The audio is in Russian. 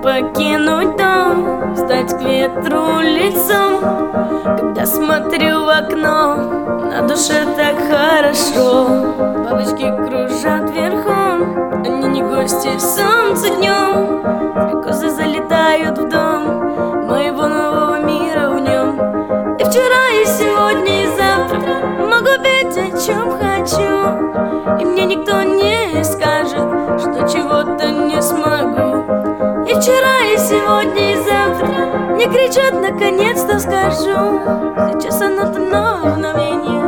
покинуть дом, встать к ветру лицом. Когда смотрю в окно, на душе так хорошо. Бабочки кружат верхом, они не гости, солнце днем. Стрекозы залетают в дом моего нового мира в нем. И вчера, и сегодня, и завтра могу петь, о чем хочу, и мне никто не скажет, что чего-то не смогу. И вчера, и сегодня, и завтра мне кричат, наконец-то скажу. Сейчас оно-то мгновение.